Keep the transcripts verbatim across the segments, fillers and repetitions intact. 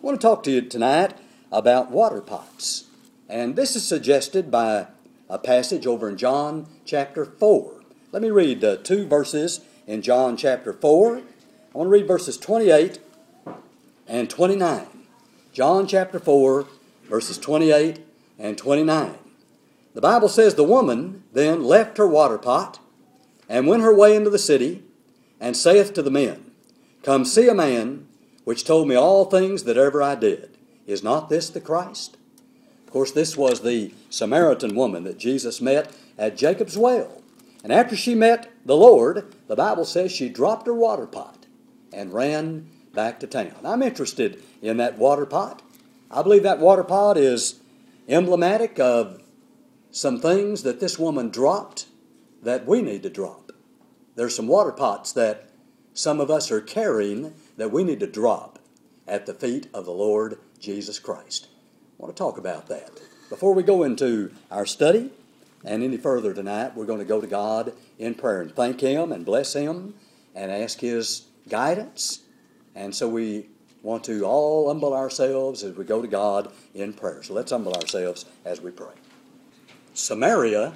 want to talk to you tonight about water pots. And this is suggested by a passage over in John chapter four. Let me read uh, two verses in John chapter four. I want to read verses twenty-eight and twenty-nine. John chapter four, verses twenty-eight and twenty-nine. The Bible says, "The woman then left her water pot, and went her way into the city, and saith to the men, Come see a man, which told me all things that ever I did. Is not this the Christ?" Of course, this was the Samaritan woman that Jesus met at Jacob's well. And after she met the Lord, the Bible says she dropped her water pot and ran back to town. I'm interested in that water pot. I believe that water pot is emblematic of some things that this woman dropped that we need to drop. There's some water pots that some of us are carrying that we need to drop at the feet of the Lord Jesus Christ. I want to talk about that. Before we go into our study and any further tonight, we're going to go to God in prayer and thank Him and bless Him and ask His guidance. And so we want to all humble ourselves as we go to God in prayer. So let's humble ourselves as we pray. Samaria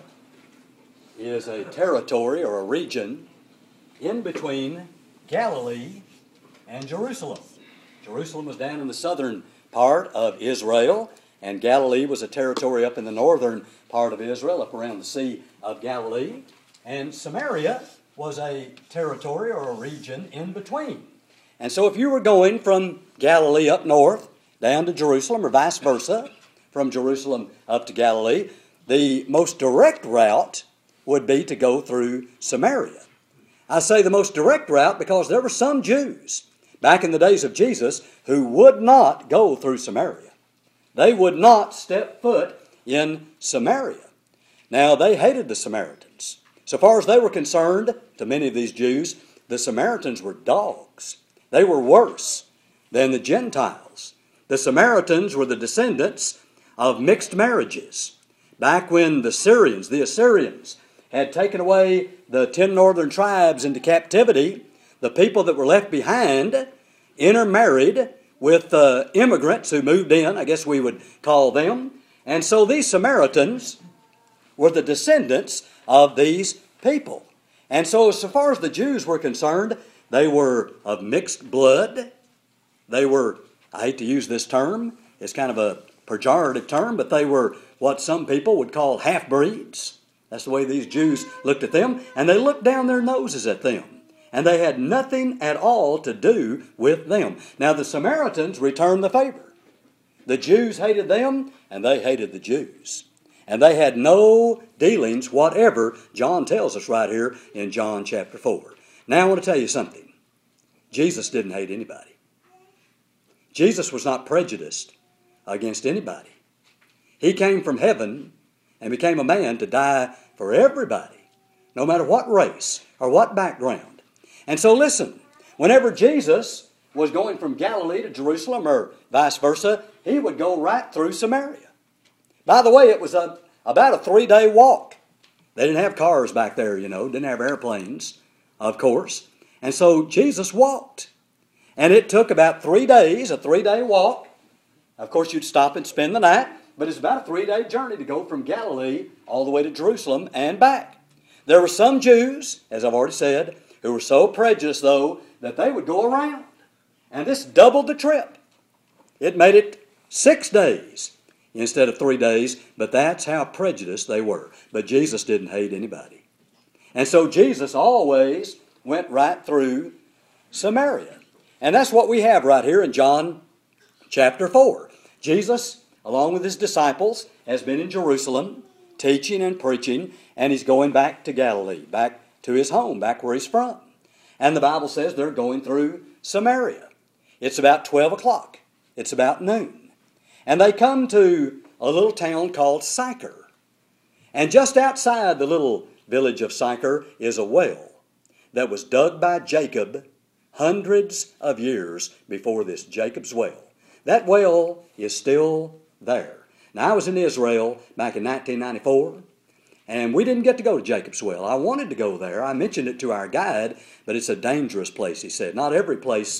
is a territory or a region in between Galilee and Jerusalem. Jerusalem was down in the southern part of Israel, and Galilee was a territory up in the northern part of Israel, up around the Sea of Galilee. And Samaria was a territory or a region in between. And so if you were going from Galilee up north down to Jerusalem, or vice versa, from Jerusalem up to Galilee, the most direct route would be to go through Samaria. I say the most direct route because there were some Jews back in the days of Jesus who would not go through Samaria. They would not step foot in Samaria. Now, they hated the Samaritans. So far as they were concerned, to many of these Jews, the Samaritans were dogs. They were worse than the Gentiles. The Samaritans were the descendants of mixed marriages. Back when the Syrians, the Assyrians, had taken away the ten northern tribes into captivity, the people that were left behind intermarried with uh, immigrants who moved in, I guess we would call them. And so these Samaritans were the descendants of these people. And so so far as the Jews were concerned, they were of mixed blood. They were, I hate to use this term, it's kind of a pejorative term, but they were what some people would call half-breeds. That's the way these Jews looked at them, and they looked down their noses at them. And they had nothing at all to do with them. Now the Samaritans returned the favor. The Jews hated them, and they hated the Jews. And they had no dealings whatever, John tells us right here in John chapter four. Now I want to tell you something. Jesus didn't hate anybody. Jesus was not prejudiced against anybody. He came from heaven and became a man to die for everybody, no matter what race or what background. And so listen, whenever Jesus was going from Galilee to Jerusalem or vice versa, he would go right through Samaria. By the way, it was a, about a three-day walk. They didn't have cars back there, you know, didn't have airplanes, of course. And so Jesus walked. And it took about three days, a three-day walk. Of course, you'd stop and spend the night, but it's about a three-day journey to go from Galilee all the way to Jerusalem and back. There were some Jews, as I've already said, who were so prejudiced, though, that they would go around. And this doubled the trip. It made it six days instead of three days, but that's how prejudiced they were. But Jesus didn't hate anybody. And so Jesus always went right through Samaria. And that's what we have right here in John chapter four. Jesus, along with his disciples, has been in Jerusalem teaching and preaching, and he's going back to Galilee, back to his home, back where he's from. And the Bible says they're going through Samaria. It's about twelve o'clock. It's about noon. And they come to a little town called Sychar. And just outside the little village of Sychar is a well that was dug by Jacob hundreds of years before this, Jacob's well. That well is still there. Now, I was in Israel back in nineteen ninety-four, and we didn't get to go to Jacob's well. I wanted to go there. I mentioned it to our guide, but it's a dangerous place, he said. Not every place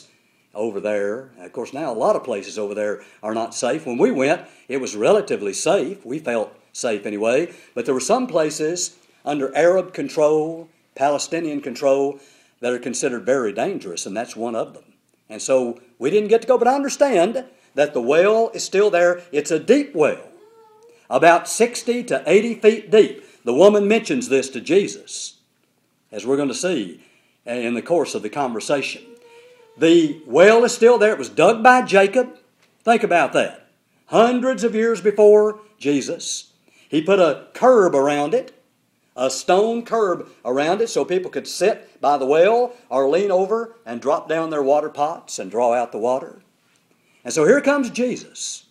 over there. Of course, now a lot of places over there are not safe. When we went, it was relatively safe. We felt safe anyway. But there were some places under Arab control, Palestinian control, that are considered very dangerous, and that's one of them. And so we didn't get to go, but I understand that the well is still there. It's a deep well, about sixty to eighty feet deep. The woman mentions this to Jesus, as we're going to see in the course of the conversation. The well is still there. It was dug by Jacob. Think about that. Hundreds of years before Jesus. He put a curb around it, a stone curb around it, so people could sit by the well or lean over and drop down their water pots and draw out the water. And so here comes Jesus,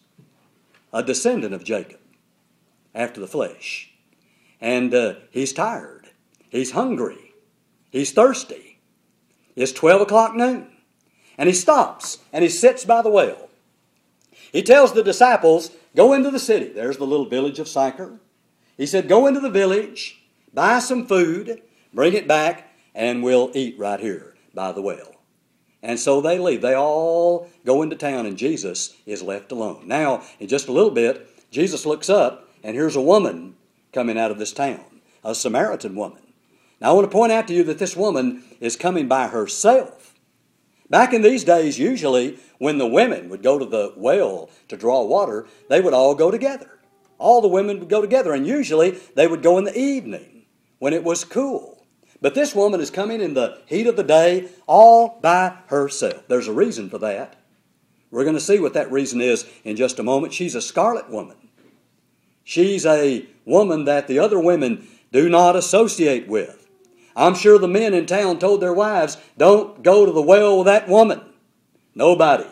a descendant of Jacob, after the flesh. And uh, he's tired. He's hungry. He's thirsty. It's twelve o'clock noon. And he stops and he sits by the well. He tells the disciples, go into the city. There's the little village of Sychar. He said, go into the village, buy some food, bring it back, and we'll eat right here by the well. And so they leave. They all go into town, and Jesus is left alone. Now, in just a little bit, Jesus looks up, and here's a woman coming out of this town, a Samaritan woman. Now, I want to point out to you that this woman is coming by herself. Back in these days, usually, when the women would go to the well to draw water, they would all go together. All the women would go together, and usually they would go in the evening when it was cool. But this woman is coming in the heat of the day all by herself. There's a reason for that. We're going to see what that reason is in just a moment. She's a scarlet woman. She's a woman that the other women do not associate with. I'm sure the men in town told their wives, don't go to the well with that woman. Nobody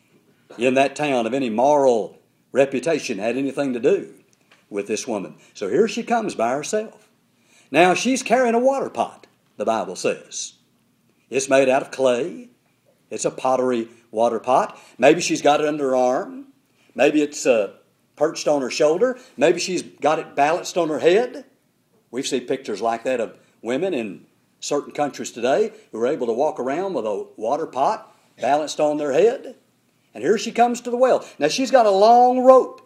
in that town of any moral reputation had anything to do with this woman. So here she comes by herself. Now she's carrying a water pot, the Bible says. It's made out of clay. It's a pottery water pot. Maybe she's got it under her arm. Maybe it's uh, perched on her shoulder. Maybe she's got it balanced on her head. We've seen pictures like that of women in certain countries today who are able to walk around with a water pot balanced on their head. And here she comes to the well. Now she's got a long rope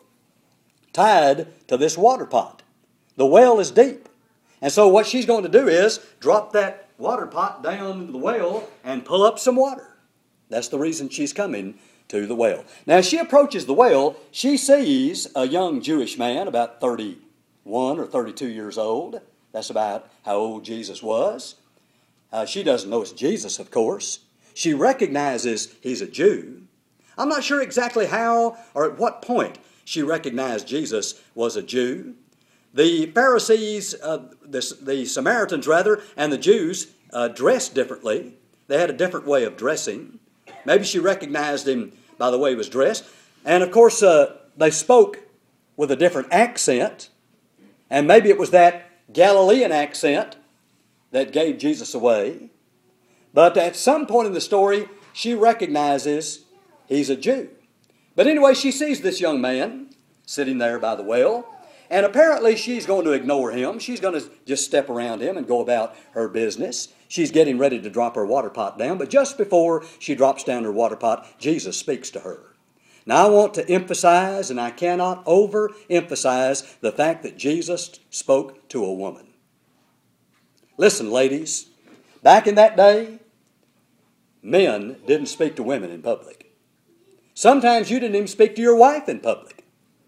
tied to this water pot. The well is deep. And so what she's going to do is drop that water pot down into the well and pull up some water. That's the reason she's coming to the well. Now as she approaches the well, she sees a young Jewish man, about thirty-one or thirty-two years old. That's about how old Jesus was. Uh, she doesn't know it's Jesus, of course. She recognizes he's a Jew. I'm not sure exactly how or at what point she recognized Jesus was a Jew. The Pharisees, uh, the, the Samaritans rather, and the Jews uh, dressed differently. They had a different way of dressing. Maybe she recognized him by the way he was dressed. And of course, uh, they spoke with a different accent. And maybe it was that Galilean accent that gave Jesus away. But at some point in the story, she recognizes he's a Jew. But anyway, she sees this young man sitting there by the well. And apparently she's going to ignore him. She's going to just step around him and go about her business. She's getting ready to drop her water pot down. But just before she drops down her water pot, Jesus speaks to her. Now I want to emphasize, and I cannot overemphasize, the fact that Jesus spoke to a woman. Listen, ladies, back in that day, men didn't speak to women in public. Sometimes you didn't even speak to your wife in public.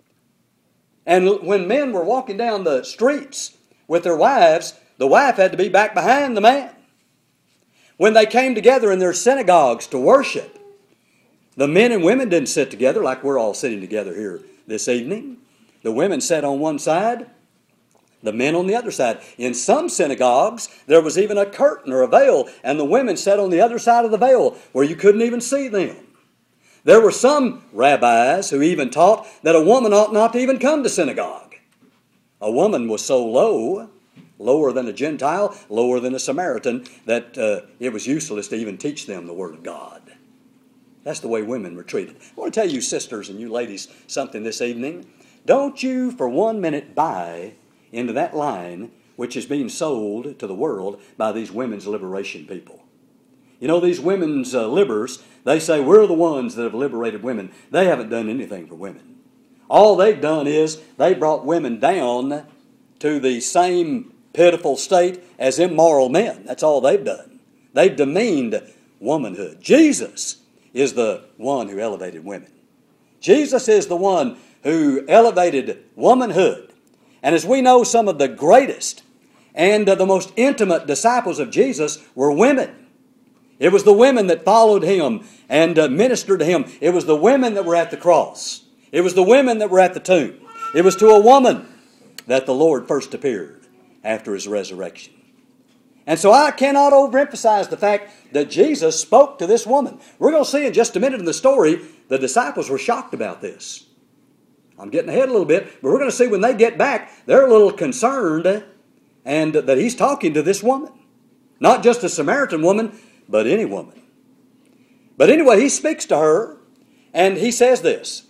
And when men were walking down the streets with their wives, the wife had to be back behind the man. When they came together in their synagogues to worship, the men and women didn't sit together like we're all sitting together here this evening. The women sat on one side, the men on the other side. In some synagogues, there was even a curtain or a veil, and the women sat on the other side of the veil where you couldn't even see them. There were some rabbis who even taught that a woman ought not to even come to synagogue. A woman was so low, lower than a Gentile, lower than a Samaritan, that uh, it was useless to even teach them the Word of God. That's the way women were treated. I want to tell you sisters and you ladies something this evening. Don't you for one minute buy into that line which is being sold to the world by these women's liberation people. You know, these women's uh, libers, they say we're the ones that have liberated women. They haven't done anything for women. All they've done is they brought women down to the same pitiful state as immoral men. That's all they've done. They've demeaned womanhood. Jesus is the one who elevated women. Jesus is the one who elevated womanhood. And as we know, some of the greatest and uh, the most intimate disciples of Jesus were women. It was the women that followed him and uh, ministered to him. It was the women that were at the cross. It was the women that were at the tomb. It was to a woman that the Lord first appeared after his resurrection. And so I cannot overemphasize the fact that Jesus spoke to this woman. We're going to see in just a minute in the story, the disciples were shocked about this. I'm getting ahead a little bit, but we're going to see when they get back, they're a little concerned and that he's talking to this woman. Not just a Samaritan woman, but any woman. But anyway, he speaks to her and he says this,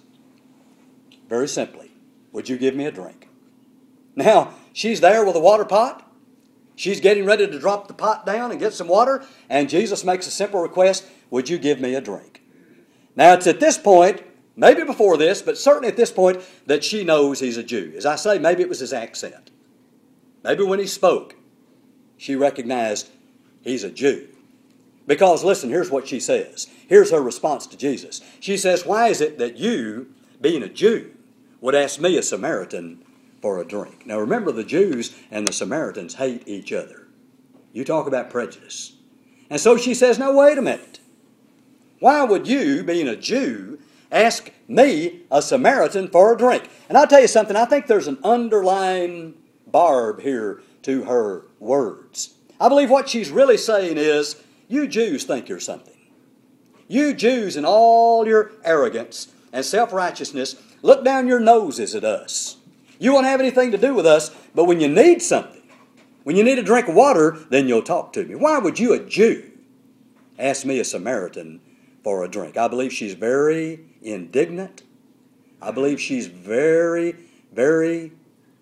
very simply, would you give me a drink? Now, she's there with a water pot. She's getting ready to drop the pot down and get some water, and Jesus makes a simple request, would you give me a drink? Now, it's at this point, maybe before this, but certainly at this point, that she knows he's a Jew. As I say, maybe it was his accent. Maybe when he spoke, she recognized he's a Jew. Because, listen, here's what she says. Here's her response to Jesus. She says, why is it that you, being a Jew, would ask me, a Samaritan, for a drink? Now remember, the Jews and the Samaritans hate each other. You talk about prejudice. And so she says, now wait a minute. Why would you, being a Jew, ask me, a Samaritan, for a drink? And I'll tell you something, I think there's an underlying barb here to her words. I believe what she's really saying is, you Jews think you're something. You Jews, in all your arrogance and self-righteousness, look down your noses at us. You won't have anything to do with us, but when you need something, when you need a drink of water, then you'll talk to me. Why would you, a Jew, ask me, a Samaritan, for a drink? I believe she's very indignant. I believe she's very, very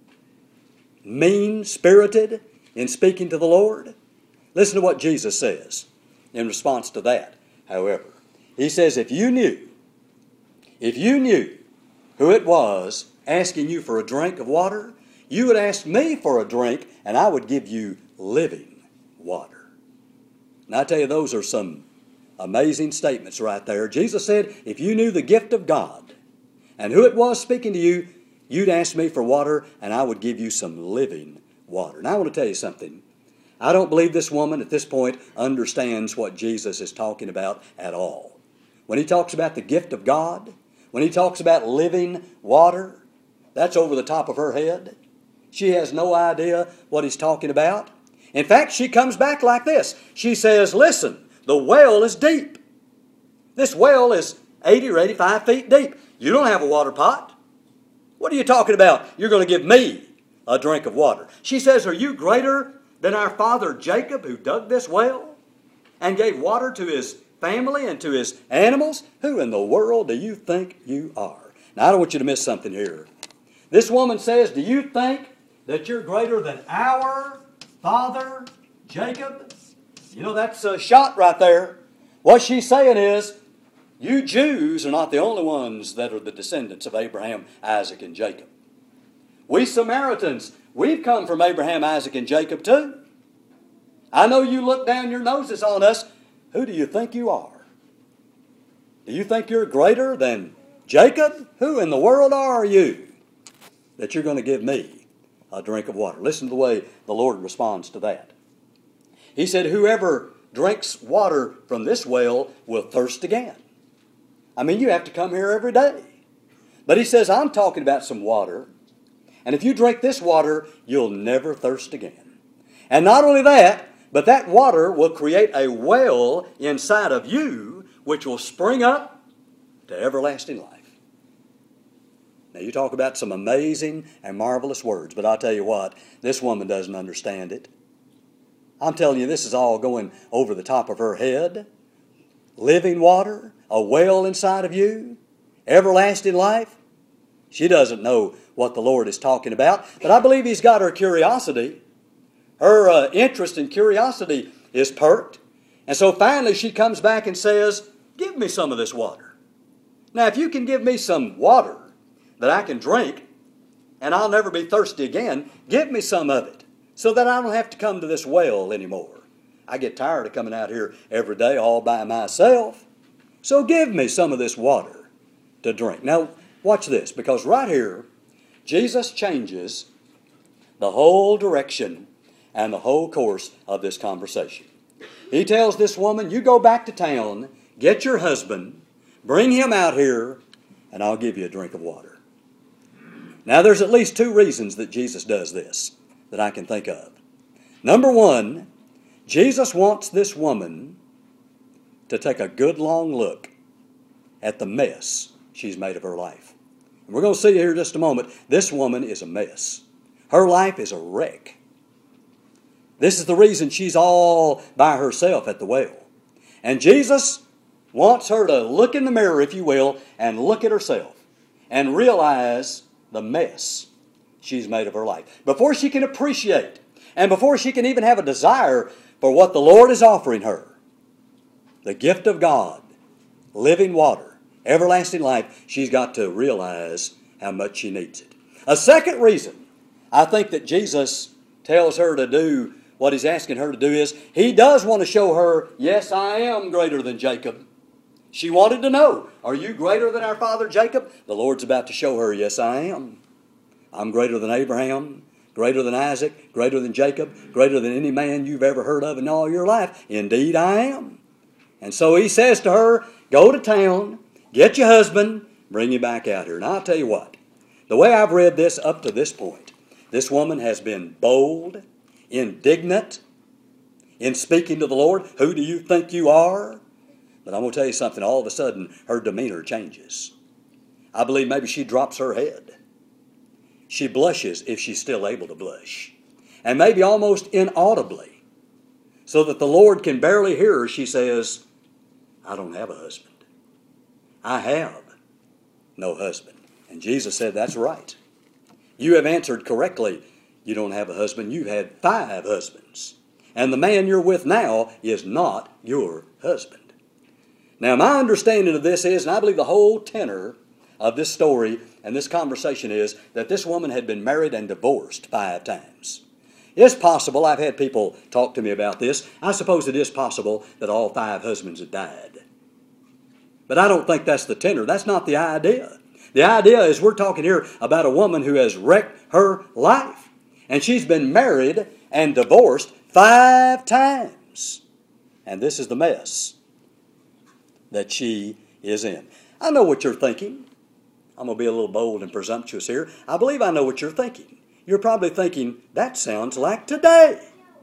mean-spirited in speaking to the Lord. Listen to what Jesus says in response to that, however. He says, if you knew, if you knew who it was asking you for a drink of water, you would ask me for a drink, and I would give you living water. And I tell you, those are some amazing statements right there. Jesus said, if you knew the gift of God and who it was speaking to you, you'd ask me for water, and I would give you some living water. And I want to tell you something. I don't believe this woman at this point understands what Jesus is talking about at all. When he talks about the gift of God, when he talks about living water, that's over the top of her head. She has no idea what he's talking about. In fact, she comes back like this. She says, listen, the well is deep. This well is eighty or eighty-five feet deep. You don't have a water pot. What are you talking about? You're going to give me a drink of water. She says, are you greater than our father Jacob, who dug this well and gave water to his family and to his animals? Who in the world do you think you are? Now, I don't want you to miss something here. This woman says, do you think that you're greater than our father Jacob? You know, that's a shot right there. What she's saying is, you Jews are not the only ones that are the descendants of Abraham, Isaac, and Jacob. We Samaritans, we've come from Abraham, Isaac, and Jacob too. I know you look down your noses on us. Who do you think you are? Do you think you're greater than Jacob? Who in the world are you that you're going to give me a drink of water? Listen to the way the Lord responds to that. He said, whoever drinks water from this well will thirst again. I mean, you have to come here every day. But he says, I'm talking about some water. And if you drink this water, you'll never thirst again. And not only that, but that water will create a well inside of you, which will spring up to everlasting life. Now, you talk about some amazing and marvelous words, but I'll tell you what, this woman doesn't understand it. I'm telling you, this is all going over the top of her head. Living water, a well inside of you, everlasting life. She doesn't know what the Lord is talking about, but I believe He's got her curiosity. Her uh, interest and curiosity is perked, And so finally she comes back and says, give me some of this water. Now, if you can give me some water that I can drink and I'll never be thirsty again, give me some of it so that I don't have to come to this well anymore. I get tired of coming out here every day all by myself. So give me some of this water to drink. Now, watch this, because right here, Jesus changes the whole direction and the whole course of this conversation. He tells this woman, you go back to town, get your husband, bring him out here, and I'll give you a drink of water. Now, there's at least two reasons that Jesus does this that I can think of. Number one, Jesus wants this woman to take a good long look at the mess she's made of her life. And we're going to see here in just a moment, this woman is a mess. Her life is a wreck. This is the reason she's all by herself at the well. And Jesus wants her to look in the mirror, if you will, and look at herself and realize the mess she's made of her life. Before she can appreciate and before she can even have a desire for what the Lord is offering her, the gift of God, living water, everlasting life, she's got to realize how much she needs it. A second reason I think that Jesus tells her to do what He's asking her to do is He does want to show her, yes, I am greater than Jacob. She wanted to know, are you greater than our father Jacob? The Lord's about to show her, yes, I am. I'm greater than Abraham, greater than Isaac, greater than Jacob, greater than any man you've ever heard of in all your life. Indeed, I am. And so He says to her, go to town, get your husband, bring you back out here. And I'll tell you what, the way I've read this up to this point, this woman has been bold, indignant in speaking to the Lord. Who do you think you are? But I'm going to tell you something. All of a sudden, her demeanor changes. I believe maybe she drops her head. She blushes if she's still able to blush. And maybe almost inaudibly, so that the Lord can barely hear her, she says, I don't have a husband. I have no husband. And Jesus said, that's right. You have answered correctly. You don't have a husband. You've had five husbands. And the man you're with now is not your husband. Now, my understanding of this is, and I believe the whole tenor of this story and this conversation is, that this woman had been married and divorced five times. It's possible, I've had people talk to me about this, I suppose it is possible that all five husbands had died. But I don't think that's the tenor. That's not the idea. The idea is we're talking here about a woman who has wrecked her life. And she's been married and divorced five times. And this is the mess that she is in. I know what you're thinking. I'm going to be a little bold and presumptuous here. I believe I know what you're thinking. You're probably thinking, that sounds like today.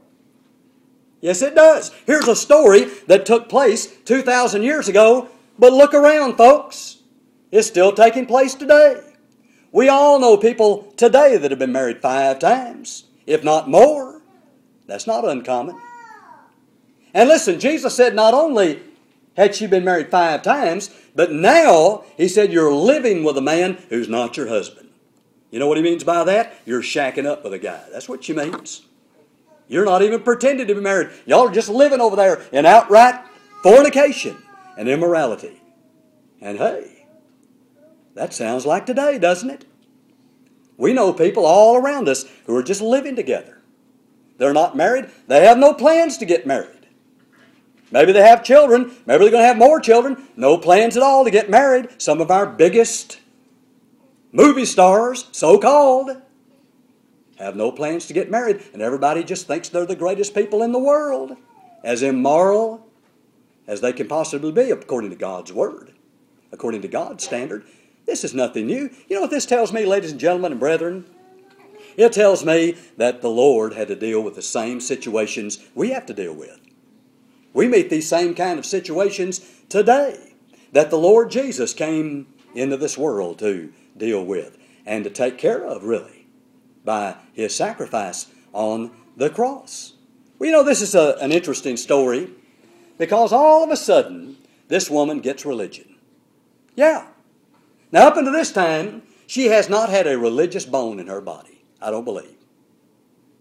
Yes, it does. Here's a story that took place two thousand years ago, but look around, folks. It's still taking place today. We all know people today that have been married five times, if not more. That's not uncommon. And listen, Jesus said not only had she been married five times, but now, He said, you're living with a man who's not your husband. You know what He means by that? You're shacking up with a guy. That's what she means. You're not even pretending to be married. Y'all are just living over there in outright fornication and immorality. And hey, that sounds like today, doesn't it? We know people all around us who are just living together. They're not married. They have no plans to get married. Maybe they have children. Maybe they're going to have more children. No plans at all to get married. Some of our biggest movie stars, so-called, have no plans to get married. And everybody just thinks they're the greatest people in the world. As immoral as they can possibly be according to God's Word. According to God's standard. This is nothing new. You know what this tells me, ladies and gentlemen and brethren? It tells me that the Lord had to deal with the same situations we have to deal with. We meet these same kind of situations today that the Lord Jesus came into this world to deal with and to take care of, really, by His sacrifice on the cross. Well, you know, this is a, an interesting story because all of a sudden, this woman gets religion. Yeah. Now, up until this time, she has not had a religious bone in her body, I don't believe.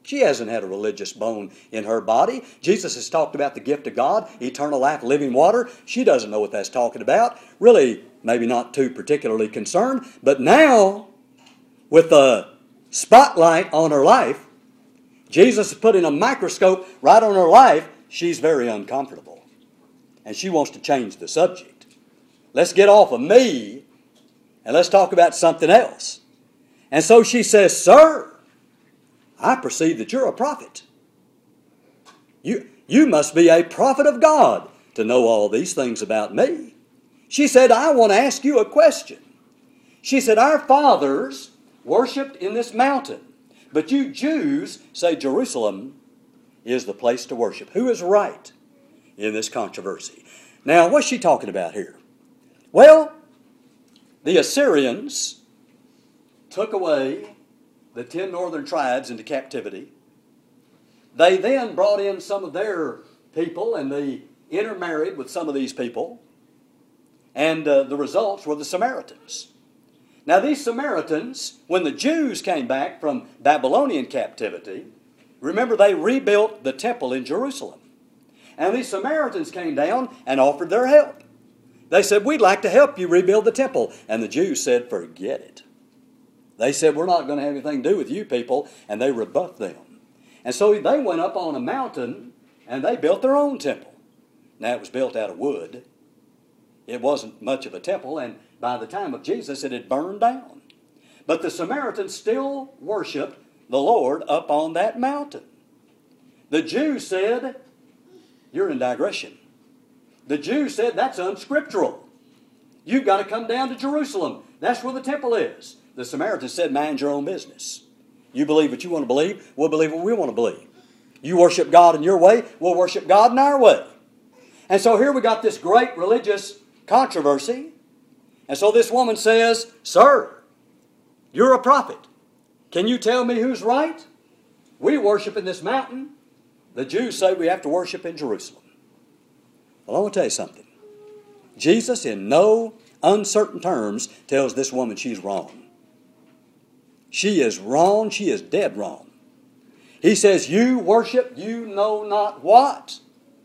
She hasn't had a religious bone in her body. Jesus has talked about the gift of God, eternal life, living water. She doesn't know what that's talking about. Really, maybe not too particularly concerned. But now, with the spotlight on her life, Jesus is putting a microscope right on her life. She's very uncomfortable. And she wants to change the subject. Let's get off of me and let's talk about something else. And so she says, "Sir, I perceive that you're a prophet. You, you must be a prophet of God to know all these things about me." She said, "I want to ask you a question." She said, "Our fathers worshipped in this mountain, but you Jews say Jerusalem is the place to worship." Who is right in this controversy? Now, what's she talking about here? Well, the Assyrians took away the ten northern tribes into captivity. They then brought in some of their people and they intermarried with some of these people. And uh, the results were the Samaritans. Now these Samaritans, when the Jews came back from Babylonian captivity, remember they rebuilt the temple in Jerusalem. And these Samaritans came down and offered their help. They said, "We'd like to help you rebuild the temple." And the Jews said, "Forget it." They said, "We're not going to have anything to do with you people," and they rebuffed them. And so they went up on a mountain and they built their own temple. Now it was built out of wood. It wasn't much of a temple, and by the time of Jesus it had burned down. But the Samaritans still worshiped the Lord up on that mountain. The Jews said, "You're in digression." The Jews said, "That's unscriptural. You've got to come down to Jerusalem. That's where the temple is." The Samaritans said, "Mind your own business. You believe what you want to believe. We'll believe what we want to believe. You worship God in your way. We'll worship God in our way." And so here we got this great religious controversy. And so this woman says, "Sir, you're a prophet. Can you tell me who's right? We worship in this mountain. The Jews say we have to worship in Jerusalem." Well, I want to tell you something. Jesus, in no uncertain terms, tells this woman she's wrong. She is wrong. She is dead wrong. He says, "You worship you know not what."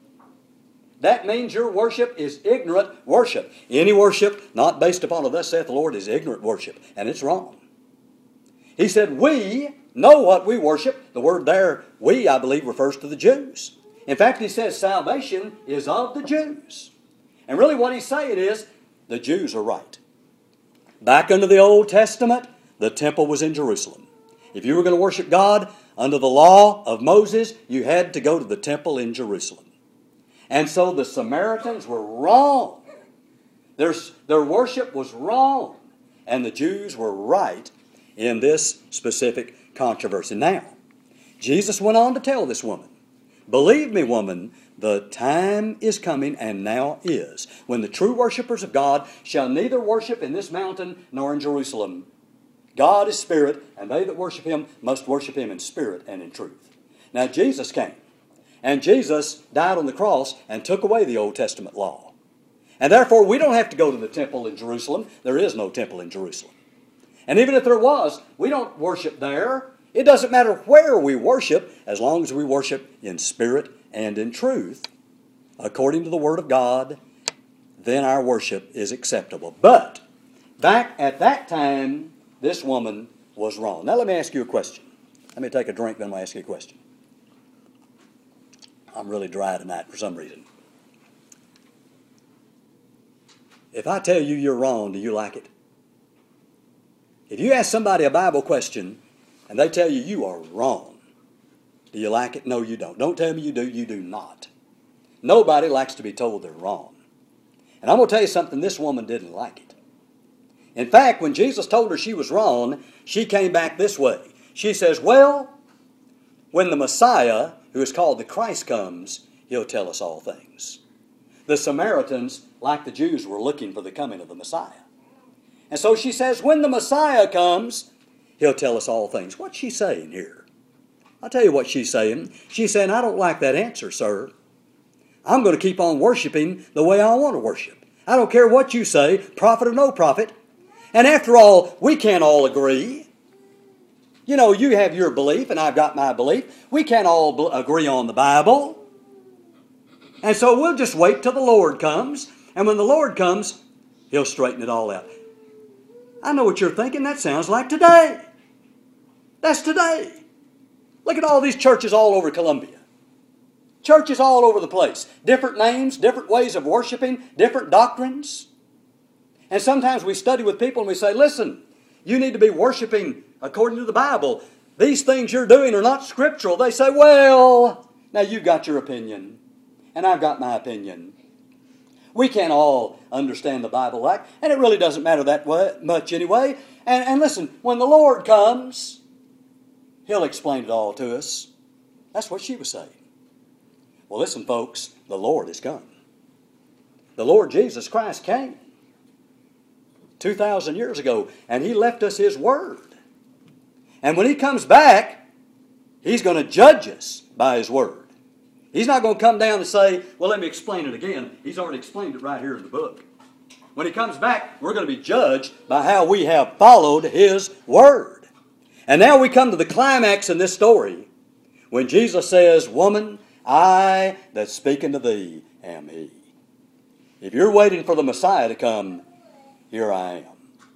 That means your worship is ignorant worship. Any worship not based upon a "thus saith the Lord" is ignorant worship, and it's wrong. He said, "We know what we worship." The word there, "we," I believe, refers to the Jews. In fact, he says salvation is of the Jews. And really what he's saying is, the Jews are right. Back under the Old Testament, the temple was in Jerusalem. If you were going to worship God under the law of Moses, you had to go to the temple in Jerusalem. And so the Samaritans were wrong. Their, their worship was wrong. And the Jews were right in this specific controversy. Now, Jesus went on to tell this woman, "Believe me, woman, the time is coming, and now is, when the true worshipers of God shall neither worship in this mountain nor in Jerusalem. God is spirit, and they that worship Him must worship Him in spirit and in truth." Now Jesus came, and Jesus died on the cross and took away the Old Testament law. And therefore we don't have to go to the temple in Jerusalem. There is no temple in Jerusalem. And even if there was, we don't worship there. It doesn't matter where we worship, as long as we worship in spirit and in truth, according to the Word of God, then our worship is acceptable. But back at that time, this woman was wrong. Now let me ask you a question. Let me take a drink, then I'm going to ask you a question. I'm really dry tonight for some reason. If I tell you you're wrong, do you like it? If you ask somebody a Bible question and they tell you you are wrong, do you like it? No, you don't. Don't tell me you do. You do not. Nobody likes to be told they're wrong. And I'm going to tell you something, this woman didn't like it. In fact, when Jesus told her she was wrong, she came back this way. She says, "Well, when the Messiah, who is called the Christ, comes, He'll tell us all things." The Samaritans, like the Jews, were looking for the coming of the Messiah. And so she says, when the Messiah comes, He'll tell us all things. What's she saying here? I'll tell you what she's saying. She's saying, "I don't like that answer, sir. I'm going to keep on worshiping the way I want to worship. I don't care what you say, prophet or no prophet. And after all, we can't all agree. You know, you have your belief and I've got my belief. We can't all b- agree on the Bible. And so we'll just wait till the Lord comes. And when the Lord comes, He'll straighten it all out. I know what you're thinking. That sounds like today. That's today. Look at all these churches all over Columbia. Churches all over the place. Different names, different ways of worshiping, different doctrines. And sometimes we study with people and we say, listen, you need to be worshiping according to the Bible. These things you're doing are not scriptural. They say, well, now you've got your opinion, and I've got my opinion. We can't all understand the Bible like, and it really doesn't matter that way, much anyway. And, and listen, when the Lord comes, He'll explain it all to us. That's what she was saying. Well, listen, folks, the Lord has come. The Lord Jesus Christ came two thousand years ago, and He left us His Word. And when He comes back, He's going to judge us by His Word. He's not going to come down and say, well, let me explain it again. He's already explained it right here in the book. When He comes back, we're going to be judged by how we have followed His Word. And now we come to the climax in this story when Jesus says, woman, I that speak unto thee am He. If you're waiting for the Messiah to come, here I am.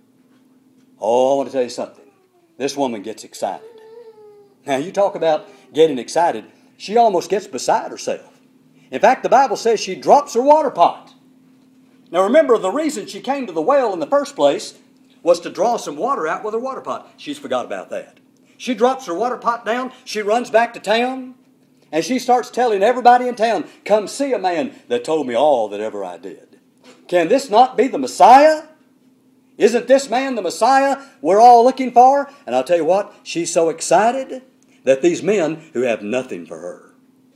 Oh, I want to tell you something. This woman gets excited. Now, you talk about getting excited. She almost gets beside herself. In fact, the Bible says she drops her water pot. Now, remember, the reason she came to the well in the first place was to draw some water out with her water pot. She's forgot about that. She drops her water pot down. She runs back to town. And she starts telling everybody in town, come see a man that told me all that ever I did. Can this not be the Messiah? Isn't this man the Messiah we're all looking for? And I'll tell you what, she's so excited that these men who have nothing for her,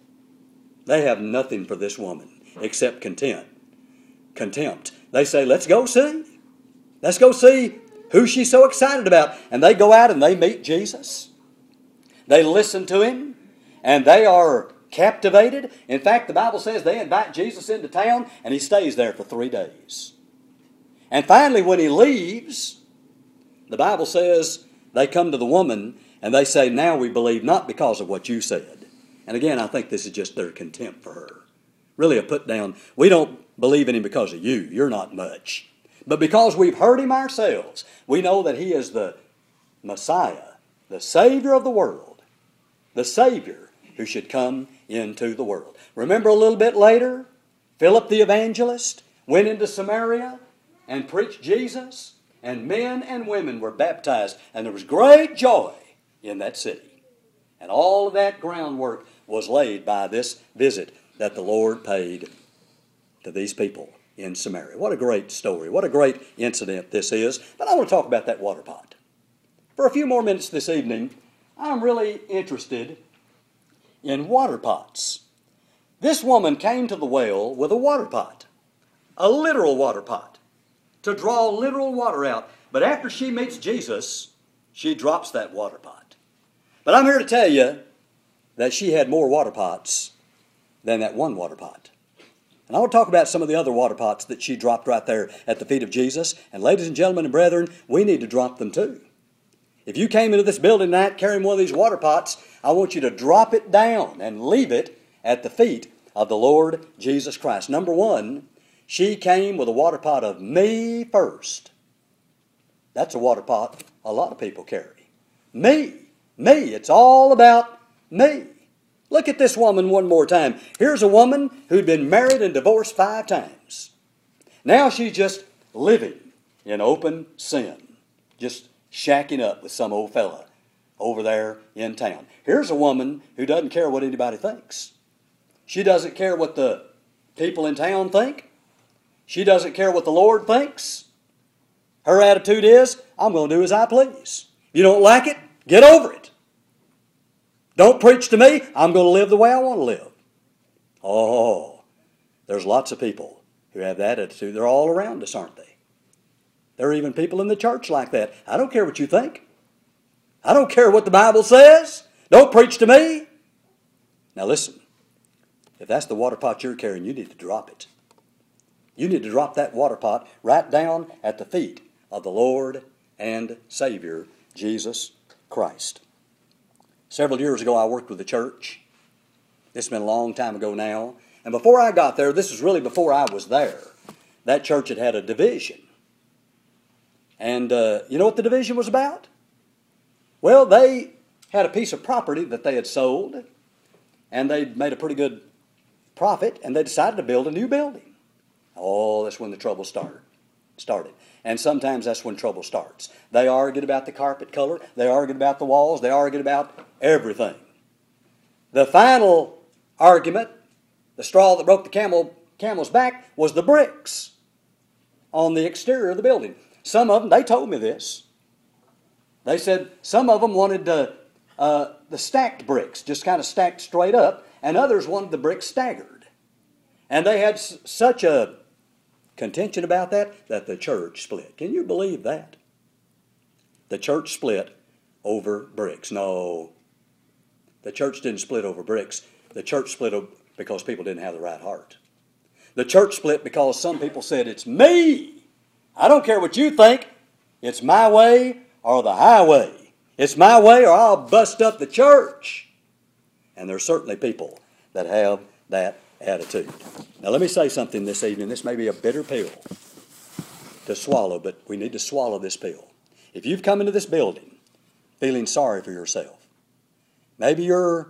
they have nothing for this woman except contempt. Contempt. They say, let's go see. Let's go see who she's so excited about. And they go out and they meet Jesus. They listen to Him. And they are captivated. In fact, the Bible says they invite Jesus into town and He stays there for three days. And finally, when He leaves, the Bible says they come to the woman and they say, now we believe not because of what you said. And again, I think this is just their contempt for her. Really a put down. We don't believe in Him because of you. You're not much. But because we've heard Him ourselves, we know that He is the Messiah, the Savior of the world, the Savior who should come into the world. Remember a little bit later, Philip the evangelist went into Samaria and preached Jesus, and men and women were baptized, and there was great joy in that city. And all of that groundwork was laid by this visit that the Lord paid to these people in Samaria. What a great story. What a great incident this is. But I want to talk about that water pot. For a few more minutes this evening, I'm really interested in water pots. This woman came to the well with a water pot, a literal water pot, to draw literal water out. But after she meets Jesus, she drops that water pot. But I'm here to tell you that she had more water pots than that one water pot. And I want to talk about some of the other water pots that she dropped right there at the feet of Jesus. And ladies and gentlemen and brethren, we need to drop them too. If you came into this building tonight carrying one of these water pots, I want you to drop it down and leave it at the feet of the Lord Jesus Christ. Number one, she came with a water pot of me first. That's a water pot a lot of people carry. Me. Me. It's all about me. Look at this woman one more time. Here's a woman who'd been married and divorced five times. Now she's just living in open sin. Just shacking up with some old fella over there in town. Here's a woman who doesn't care what anybody thinks. She doesn't care what the people in town think. She doesn't care what the Lord thinks. Her attitude is, I'm going to do as I please. You don't like it? Get over it. Don't preach to me. I'm going to live the way I want to live. Oh, there's lots of people who have that attitude. They're all around us, aren't they? There are even people in the church like that. I don't care what you think. I don't care what the Bible says. Don't preach to me. Now listen, if that's the water pot you're carrying, you need to drop it. You need to drop that water pot right down at the feet of the Lord and Savior, Jesus Christ. Several years ago, I worked with a church. It's been a long time ago now. And before I got there, this was really before I was there, that church had had a division. And uh, you know what the division was about? Well, they had a piece of property that they had sold, and they'd made a pretty good profit, and they decided to build a new building. Oh, that's when the trouble started. started. And sometimes that's when trouble starts. They argued about the carpet color. They argued about the walls. They argued about everything. The final argument, the straw that broke the camel, camel's back, was the bricks on the exterior of the building. Some of them, they told me this. They said some of them wanted the, uh, the stacked bricks, just kind of stacked straight up, and others wanted the bricks staggered. And they had s- such a contention about that, that the church split. Can you believe that? The church split over bricks. No, the church didn't split over bricks. The church split because people didn't have the right heart. The church split because some people said, it's me. I don't care what you think. It's my way or the highway. It's my way or I'll bust up the church. And there's certainly people that have that attitude. Now let me say something this evening. This may be a bitter pill to swallow, but we need to swallow this pill. If you've come into this building feeling sorry for yourself, maybe you're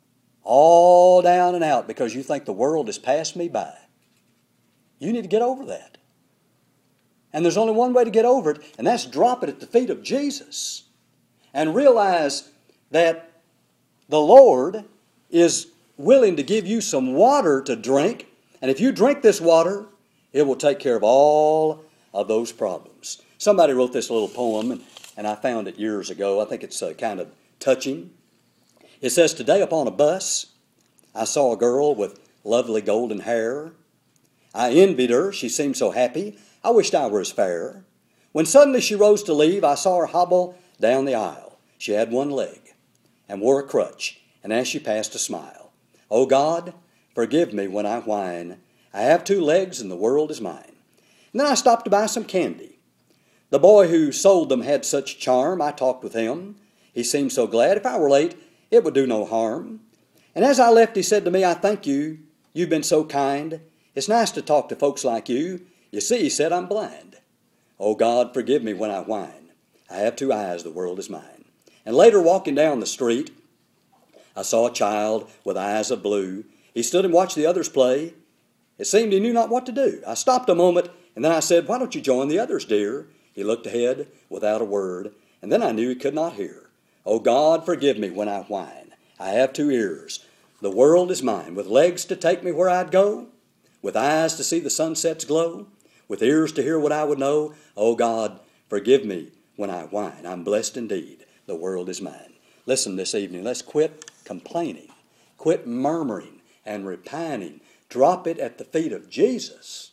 all down and out because you think the world has passed me by, you need to get over that. And there's only one way to get over it, and that's drop it at the feet of Jesus and realize that the Lord is willing to give you some water to drink. And if you drink this water, it will take care of all of those problems. Somebody wrote this little poem, and, and I found it years ago. I think it's uh, kind of touching. It says, today upon a bus, I saw a girl with lovely golden hair. I envied her. She seemed so happy. I wished I were as fair. When suddenly she rose to leave, I saw her hobble down the aisle. She had one leg and wore a crutch, and as she passed, a smile. Oh God, forgive me when I whine. I have two legs and the world is mine. And then I stopped to buy some candy. The boy who sold them had such charm, I talked with him. He seemed so glad if I were late, it would do no harm. And as I left, he said to me, I thank you. You've been so kind. It's nice to talk to folks like you. You see, he said, I'm blind. Oh God, forgive me when I whine. I have two eyes, the world is mine. And later, walking down the street, I saw a child with eyes of blue. He stood and watched the others play. It seemed he knew not what to do. I stopped a moment, and then I said, why don't you join the others, dear? He looked ahead without a word, and then I knew he could not hear. Oh God, forgive me when I whine. I have two ears. The world is mine, with legs to take me where I'd go, with eyes to see the sunset's glow, with ears to hear what I would know. Oh God, forgive me when I whine. I'm blessed indeed. The world is mine. Listen this evening, let's quit complaining, quit murmuring and repining. Drop it at the feet of Jesus.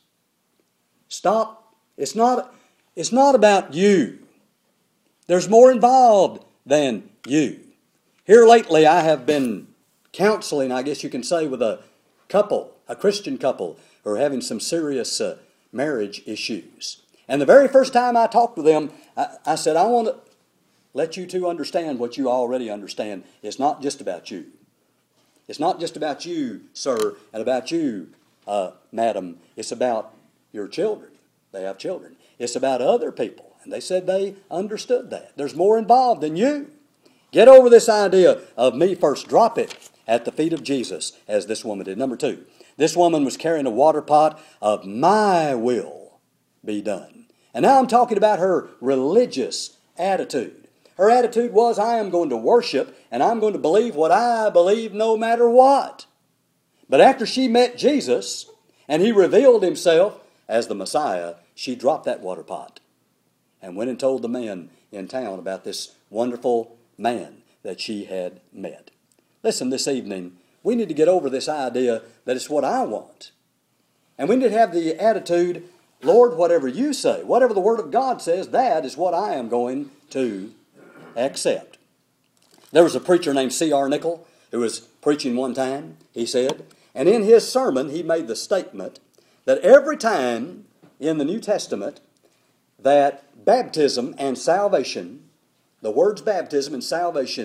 Stop. It's not, it's not about you. There's more involved than you. Here lately I have been counseling, I guess you can say, with a couple, a Christian couple, who are having some serious uh, marriage issues. And the very first time I talked with them, I, I said, I want to let you two understand what you already understand. It's not just about you. It's not just about you, sir, and about you, uh, madam. It's about your children. They have children. It's about other people. And they said they understood that. There's more involved than you. Get over this idea of me first. Drop it at the feet of Jesus, as this woman did. Number two, this woman was carrying a water pot of my will be done. And now I'm talking about her religious attitude. Her attitude was, I am going to worship and I'm going to believe what I believe no matter what. But after she met Jesus and he revealed himself as the Messiah, she dropped that water pot and went and told the men in town about this wonderful man that she had met. Listen, this evening, we need to get over this idea that it's what I want. And we need to have the attitude, Lord, whatever you say, whatever the Word of God says, that is what I am going to accept. There was a preacher named C R Nichol who was preaching one time, he said, and in his sermon he made the statement that every time in the New Testament that baptism and salvation, the words baptism and salvation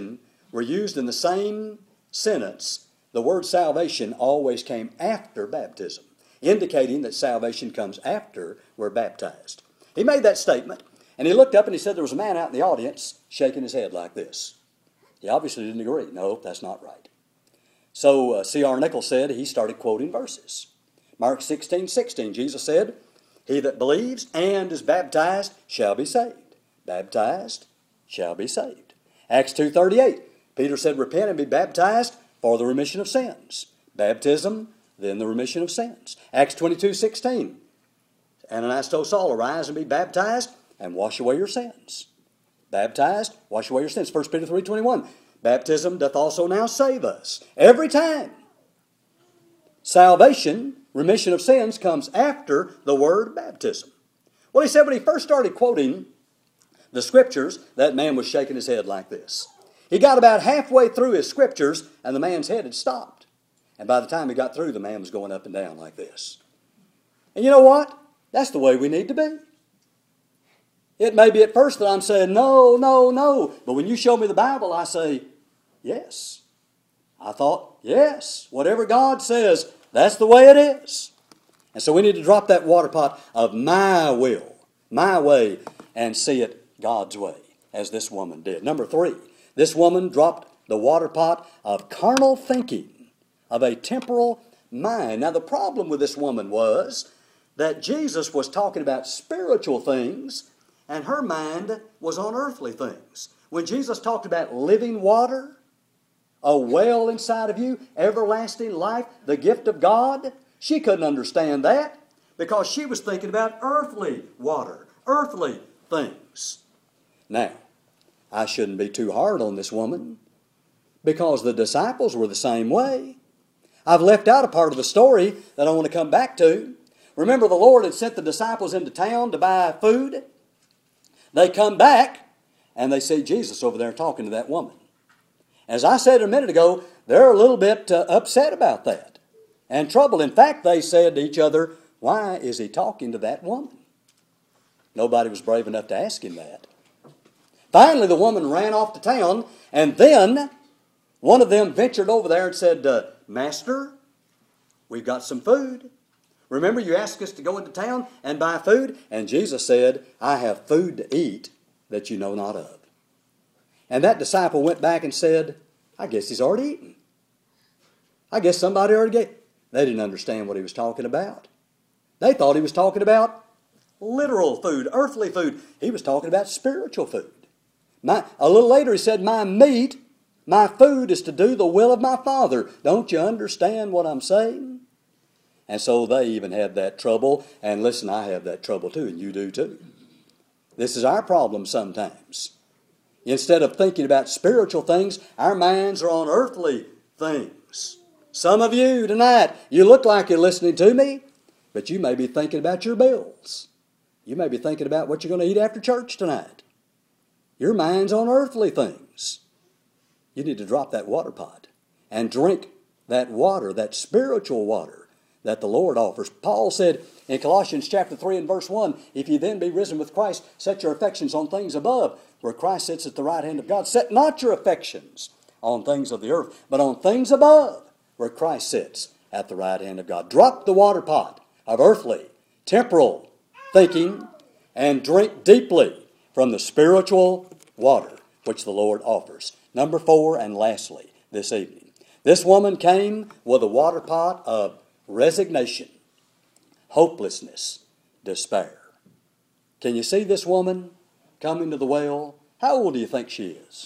were used in the same sentence, the word salvation always came after baptism, indicating that salvation comes after we're baptized. He made that statement, and he looked up and he said there was a man out in the audience shaking his head like this. He obviously didn't agree. No, that's not right. So uh, C R Nichols said he started quoting verses. Mark sixteen sixteen, Jesus said, "He that believes and is baptized shall be saved." Baptized shall be saved. Acts two thirty-eight, Peter said, "Repent and be baptized for the remission of sins." Baptism, then the remission of sins. Acts twenty-two sixteen, Ananias told Saul, "Arise and be baptized and wash away your sins." Baptized, wash away your sins. First Peter three twenty-one, baptism doth also now save us. Every time. Salvation, remission of sins, comes after the word baptism. Well, he said when he first started quoting the scriptures, that man was shaking his head like this. He got about halfway through his scriptures, and the man's head had stopped. And by the time he got through, the man was going up and down like this. And you know what? That's the way we need to be. It may be at first that I'm saying, no, no, no. But when you show me the Bible, I say, yes. I thought, yes. Whatever God says, that's the way it is. And so we need to drop that water pot of my will, my way, and see it God's way, as this woman did. Number three, this woman dropped the water pot of carnal thinking, of a temporal mind. Now, the problem with this woman was that Jesus was talking about spiritual things, and her mind was on earthly things. When Jesus talked about living water, a well inside of you, everlasting life, the gift of God, she couldn't understand that because she was thinking about earthly water, earthly things. Now, I shouldn't be too hard on this woman because the disciples were the same way. I've left out a part of the story that I want to come back to. Remember, the Lord had sent the disciples into town to buy food. They come back and they see Jesus over there talking to that woman. As I said a minute ago, they're a little bit uh, upset about that and troubled. In fact, they said to each other, "Why is he talking to that woman?" Nobody was brave enough to ask him that. Finally, the woman ran off to town, and then one of them ventured over there and said, uh, "Master, we've got some food. Remember, you asked us to go into town and buy food?" And Jesus said, "I have food to eat that you know not of." And that disciple went back and said, "I guess he's already eaten. I guess somebody already gave." They didn't understand what he was talking about. They thought he was talking about literal food, earthly food. He was talking about spiritual food. My, a little later he said, "My meat, my food is to do the will of my Father." Don't you understand what I'm saying? And so they even had that trouble. And listen, I have that trouble too, and you do too. This is our problem sometimes. Instead of thinking about spiritual things, our minds are on earthly things. Some of you tonight, you look like you're listening to me, but you may be thinking about your bills. You may be thinking about what you're going to eat after church tonight. Your mind's on earthly things. You need to drop that water pot and drink that water, that spiritual water that the Lord offers. Paul said in Colossians chapter three and verse one, "If ye then be risen with Christ, set your affections on things above, where Christ sits at the right hand of God. Set not your affections on things of the earth, but on things above, where Christ sits at the right hand of God." Drop the water pot of earthly, temporal thinking and drink deeply from the spiritual water which the Lord offers. Number four, and lastly, this evening, this woman came with a water pot of resignation, hopelessness, despair. Can you see this woman coming to the well? How old do you think she is?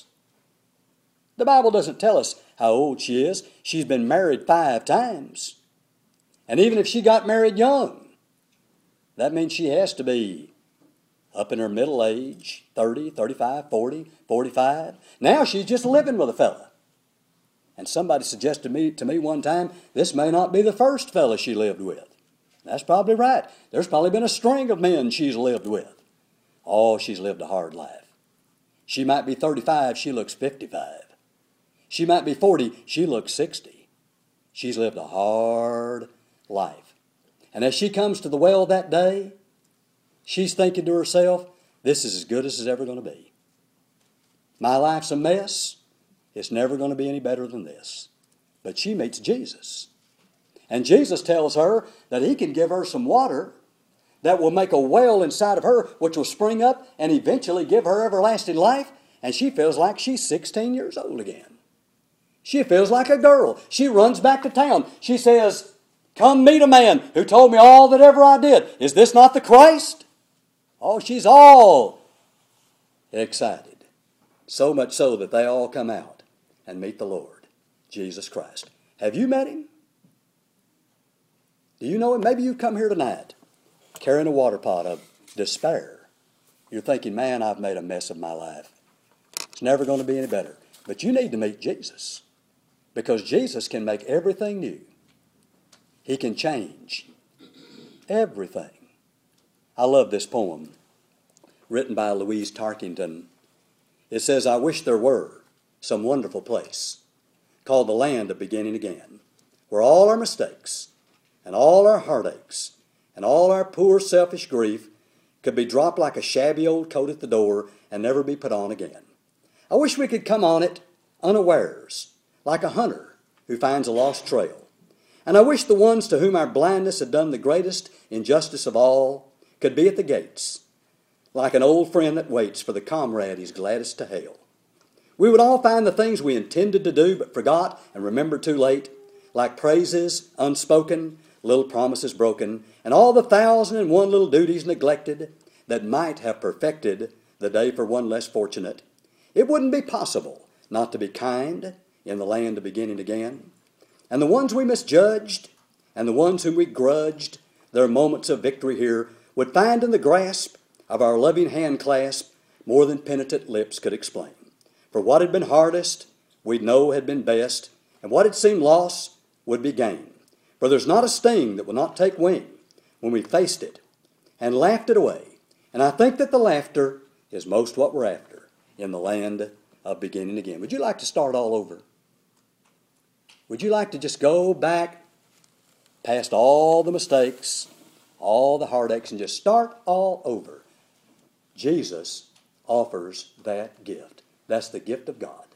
The Bible doesn't tell us how old she is. She's been married five times. And even if she got married young, that means she has to be up in her middle age, thirty, thirty-five, forty, forty-five. Now she's just living with a fella. And somebody suggested me, to me one time, this may not be the first fella she lived with. That's probably right. There's probably been a string of men she's lived with. Oh, she's lived a hard life. She might be thirty-five, she looks fifty-five. She might be forty, she looks sixty. She's lived a hard life. And as she comes to the well that day, she's thinking to herself, this is as good as it's ever going to be. My life's a mess. It's never going to be any better than this. But she meets Jesus. And Jesus tells her that he can give her some water that will make a well inside of her, which will spring up and eventually give her everlasting life. And she feels like she's sixteen years old again. She feels like a girl. She runs back to town. She says, "Come meet a man who told me all that ever I did. Is this not the Christ?" Oh, she's all excited. So much so that they all come out and meet the Lord, Jesus Christ. Have you met him? Do you know him? Maybe you've come here tonight carrying a water pot of despair. You're thinking, man, I've made a mess of my life. It's never going to be any better. But you need to meet Jesus, because Jesus can make everything new. He can change everything. I love this poem written by Louise Tarkington. It says, "I wish there were some wonderful place called the land of beginning again, where all our mistakes and all our heartaches and all our poor selfish grief could be dropped like a shabby old coat at the door and never be put on again. I wish we could come on it unawares, like a hunter who finds a lost trail. And I wish the ones to whom our blindness had done the greatest injustice of all could be at the gates, like an old friend that waits for the comrade he's gladdest to hail. We would all find the things we intended to do but forgot and remembered too late, like praises unspoken, little promises broken, and all the thousand and one little duties neglected that might have perfected the day for one less fortunate. It wouldn't be possible not to be kind in the land of beginning again. And the ones we misjudged and the ones whom we grudged their moments of victory here would find in the grasp of our loving hand clasp more than penitent lips could explain. For what had been hardest, we'd know had been best, and what had seemed loss would be gain. For there's not a sting that will not take wing when we faced it and laughed it away. And I think that the laughter is most what we're after in the land of beginning again." Would you like to start all over? Would you like to just go back past all the mistakes, all the heartaches, and just start all over? Jesus offers that gift. That's the gift of God.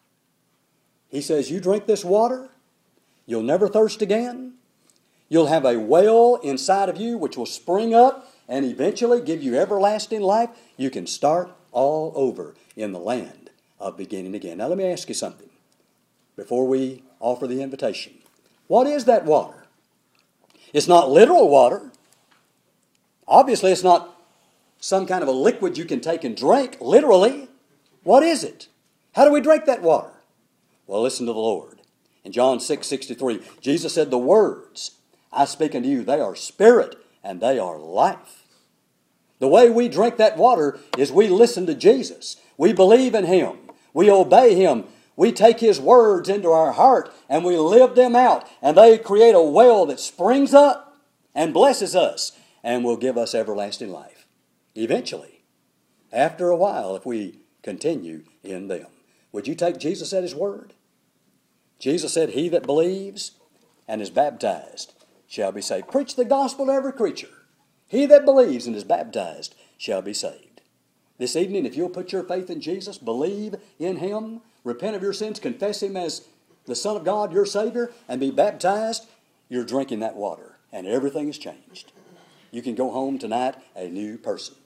He says, you drink this water, you'll never thirst again. You'll have a well inside of you which will spring up and eventually give you everlasting life. You can start all over in the land of beginning again. Now let me ask you something before we offer the invitation. What is that water? It's not literal water. Obviously, it's not some kind of a liquid you can take and drink, literally. What is it? How do we drink that water? Well, listen to the Lord. In John six sixty-three, Jesus said, "The words I speak unto you, they are spirit and they are life." The way we drink that water is we listen to Jesus. We believe in him. We obey him. We take his words into our heart and we live them out. And they create a well that springs up and blesses us and will give us everlasting life. Eventually, after a while, if we continue in them. Would you take Jesus at his word? Jesus said, "He that believes and is baptized shall be saved." Preach the gospel to every creature. He that believes and is baptized shall be saved. This evening, if you'll put your faith in Jesus, believe in him, repent of your sins, confess him as the Son of God, your Savior, and be baptized, you're drinking that water, and everything is changed. You can go home tonight a new person.